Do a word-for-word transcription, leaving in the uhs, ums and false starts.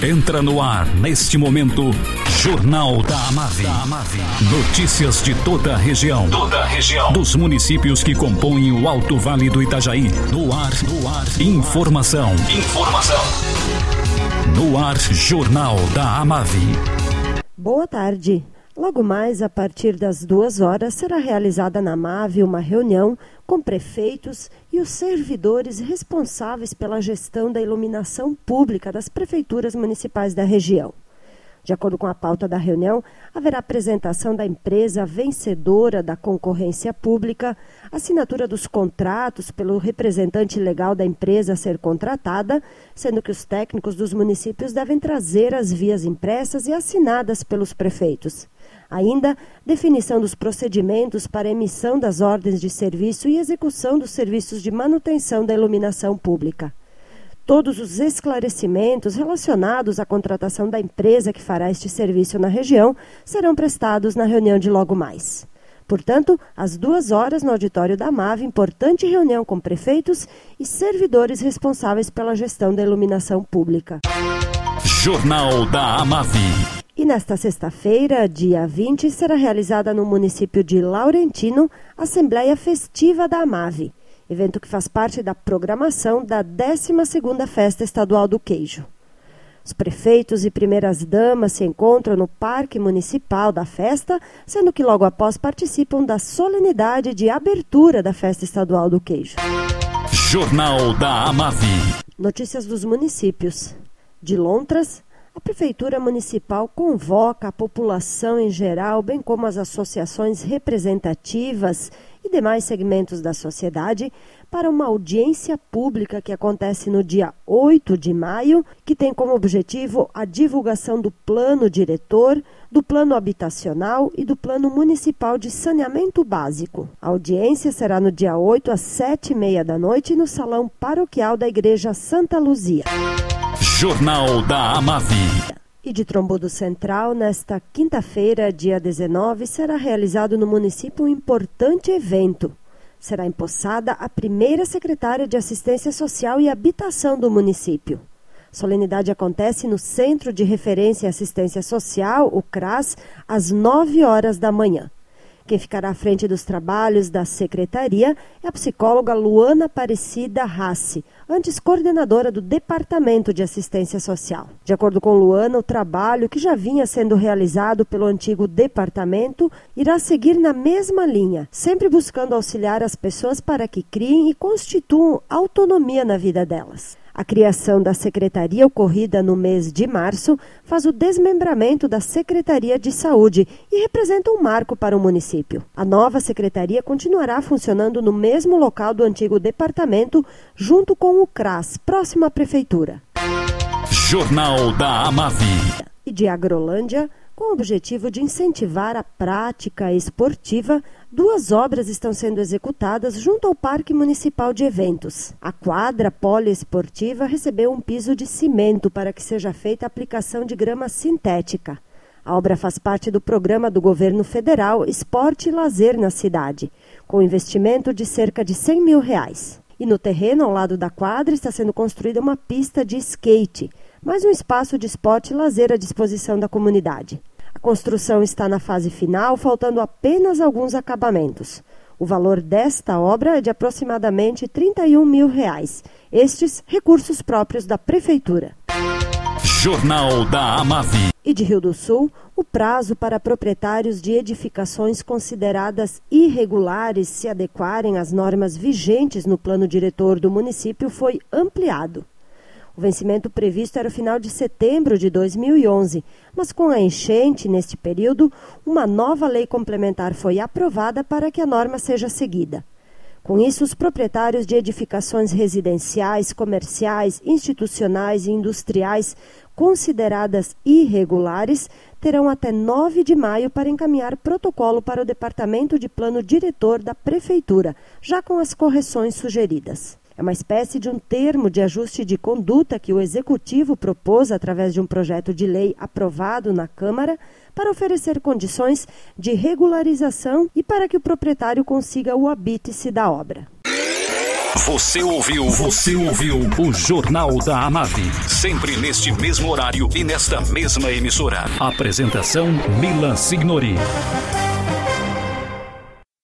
Entra no ar, neste momento, Jornal da Amave. Notícias de toda a região. Toda a região. Dos municípios que compõem o Alto Vale do Itajaí. No ar, no ar. Informação. Informação. No ar, Jornal da Amave. Boa tarde. Logo mais, a partir das duas horas, será realizada na Amave uma reunião com prefeitos e os servidores responsáveis pela gestão da iluminação pública das prefeituras municipais da região. De acordo com a pauta da reunião, haverá apresentação da empresa vencedora da concorrência pública, assinatura dos contratos pelo representante legal da empresa a ser contratada, sendo que os técnicos dos municípios devem trazer as vias impressas e assinadas pelos prefeitos. Ainda, definição dos procedimentos para emissão das ordens de serviço e execução dos serviços de manutenção da iluminação pública. Todos os esclarecimentos relacionados à contratação da empresa que fará este serviço na região serão prestados na reunião de logo mais. Portanto, às duas horas no auditório da Amave, importante reunião com prefeitos e servidores responsáveis pela gestão da iluminação pública. Jornal da Amave. E nesta sexta-feira, dia vinte, será realizada no município de Laurentino a Assembleia Festiva da Amave, evento que faz parte da programação da décima segunda Festa Estadual do Queijo. Os prefeitos e primeiras damas se encontram no Parque Municipal da festa, sendo que logo após participam da solenidade de abertura da Festa Estadual do Queijo. Jornal da Amave. Notícias dos municípios. De Lontras, a Prefeitura Municipal convoca a população em geral, bem como as associações representativas e demais segmentos da sociedade, para uma audiência pública que acontece no dia oito de maio, que tem como objetivo a divulgação do plano diretor, do plano habitacional e do plano municipal de saneamento básico. A audiência será no dia oito às sete e meia da noite no Salão Paroquial da Igreja Santa Luzia. Jornal da Amave. E de Trombudo Central, nesta quinta-feira, dia dezenove, será realizado no município um importante evento. Será empossada a primeira secretária de Assistência Social e Habitação do município. A solenidade acontece no Centro de Referência e Assistência Social, o CRAS, às nove horas da manhã. Quem ficará à frente dos trabalhos da secretaria é a psicóloga Luana Aparecida Rassi, antes coordenadora do Departamento de Assistência Social. De acordo com Luana, o trabalho que já vinha sendo realizado pelo antigo departamento irá seguir na mesma linha, sempre buscando auxiliar as pessoas para que criem e constituam autonomia na vida delas. A criação da secretaria, ocorrida no mês de março, faz o desmembramento da Secretaria de Saúde e representa um marco para o município. A nova secretaria continuará funcionando no mesmo local do antigo departamento, junto com o CRAS, próximo à prefeitura. Jornal da Amave. E de Agrolândia, com o objetivo de incentivar a prática esportiva, duas obras estão sendo executadas junto ao Parque Municipal de Eventos. A quadra poliesportiva recebeu um piso de cimento para que seja feita a aplicação de grama sintética. A obra faz parte do programa do governo federal Esporte e Lazer na cidade, com investimento de cerca de cem mil reais. E no terreno, ao lado da quadra, está sendo construída uma pista de skate, mais um espaço de esporte e lazer à disposição da comunidade. A construção está na fase final, faltando apenas alguns acabamentos. O valor desta obra é de aproximadamente trinta e um mil reais. Estes, recursos próprios da Prefeitura. Jornal da Amave. E de Rio do Sul, o prazo para proprietários de edificações consideradas irregulares se adequarem às normas vigentes no plano diretor do município foi ampliado. O vencimento previsto era o final de setembro de dois mil e onze, mas com a enchente neste período, uma nova lei complementar foi aprovada para que a norma seja seguida. Com isso, os proprietários de edificações residenciais, comerciais, institucionais e industriais consideradas irregulares terão até nove de maio para encaminhar protocolo para o Departamento de Plano Diretor da Prefeitura, já com as correções sugeridas. É uma espécie de um termo de ajuste de conduta que o Executivo propôs através de um projeto de lei aprovado na Câmara para oferecer condições de regularização e para que o proprietário consiga o habite-se da obra. Você ouviu, você ouviu o Jornal da Amave. Sempre neste mesmo horário e nesta mesma emissora. Apresentação Milan Signori.